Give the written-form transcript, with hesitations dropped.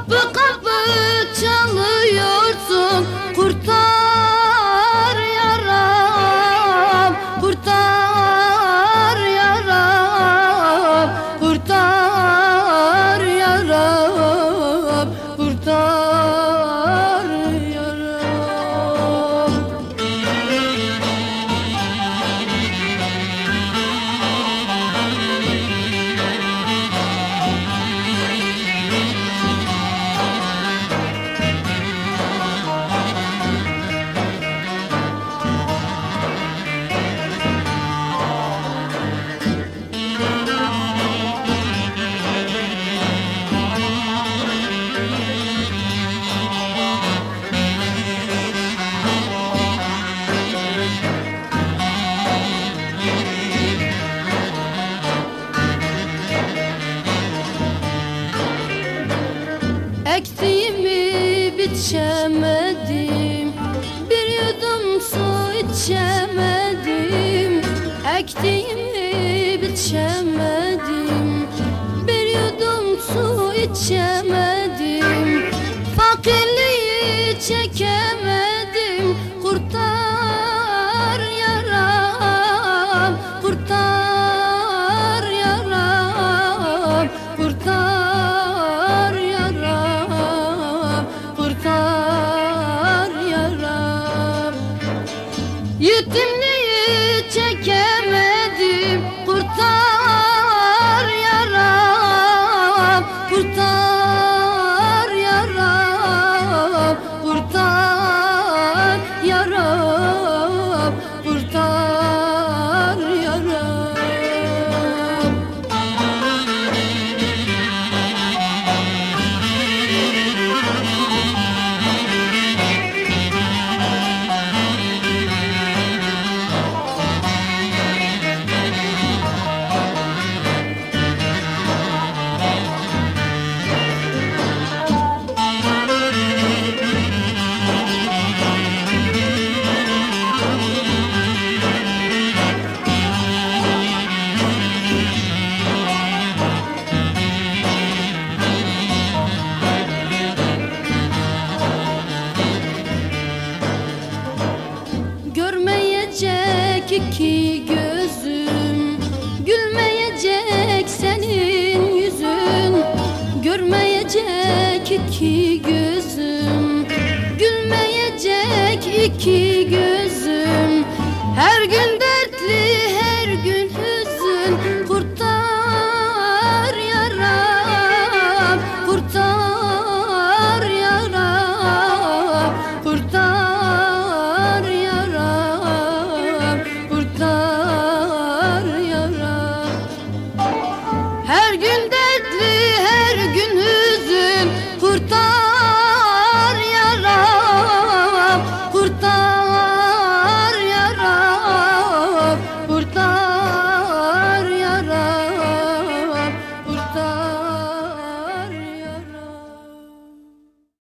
Kapı kapı çalıyorsun, kurtar yaram, kurtar yaram, kurtar yaram, kurtar yaram. Ektiğimi biçemedim, bir yudum su içemedim. Ektiğimi biçemedim, bir yudum su içemedim. Fakirliği çekemedim, kurtar yaram, kurtar yaram, kurtar yaram, kurtar yaram. Yetimliği çekemedim, kurtar yaram, kurtar yaram, kurtar yaram, kurtar yaram. Görmeyecek iki gözüm, gülmeyecek senin yüzün. Görmeyecek iki gözüm, gülmeyecek iki